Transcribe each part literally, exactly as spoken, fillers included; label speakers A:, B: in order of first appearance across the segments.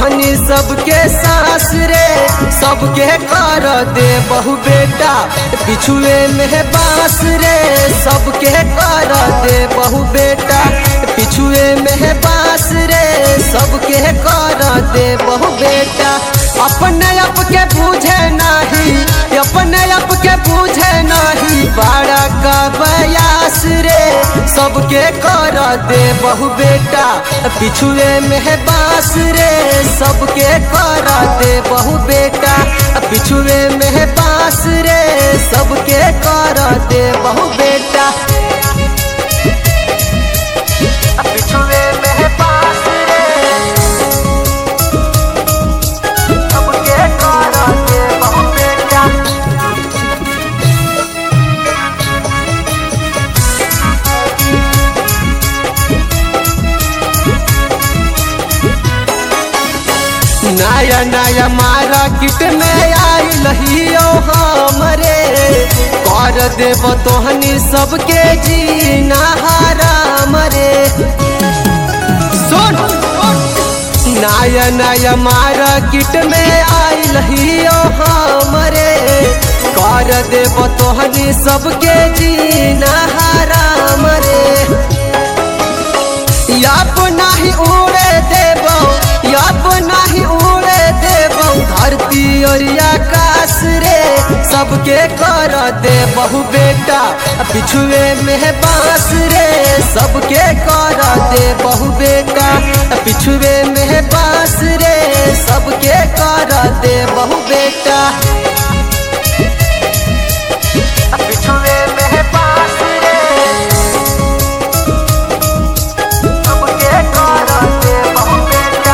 A: तोहनी सबके सास रे सबके कर दे बहु बेटा पिछुए में बास रे सबके कर दे बहु बेटा पिछुए में बास रे सबके कर दे बहु बेटा अपने आप के बूझे नहीं अपने आप के बूझे नहीं बड़ा का बयास रे सबके कर दे बहु बेटा पिछुए में बास रे सबके कर दे बहु बेटा पिछुए में बास रे सबके कर दे बहु बेटा पिछुए में बास रे सबके कर दे बहु बेटा नया नया मार्केट में आई लहियो हमरे कर देव तोहनी सबके जीना हराम रे सुन नया नया मार्केट में आई लहियो हमरे कर देव तोहनी सबके जीना हराम रे याप नहीं उड़े देबो याप नहीं उड़े देबो धरती और आकाश रे सबके कर दे बहु बेटा पिछुए में बास रे सबके कर दे बहु बेटा पिछुए में बास रे सबके कर दे बहु बेटा पिछुए में बास रे सबके कर दे बहु बेटा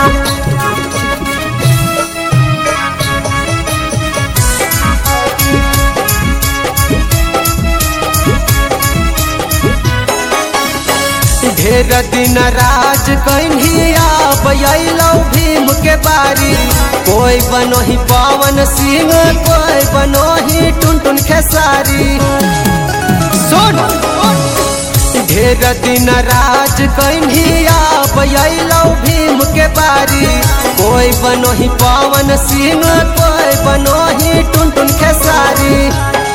A: ढेर दिन राज कन्हिया बयलो भीम के बारी कोई बनो ही पवन सिंह कोई बनो ही टुनटुन खेसारी सुन ढेर दिन राज कन्हिया बयलो भीम के बारी कोई बनो ही पवन सिंह कोई बनो ही टुनटुन खेसारी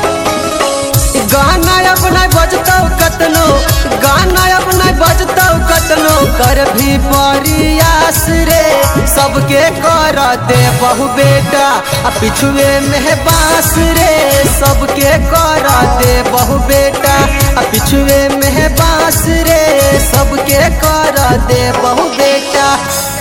A: गाना अपना बजतो कतनो गाना अपना बजतो कतनो कर भी प्रयास रे सबके कर दे बहु बेटा पिछुए में बास रे सबके कर दे बहु बेटा पिछुए में बास रे सबके कर दे बहु बेटा।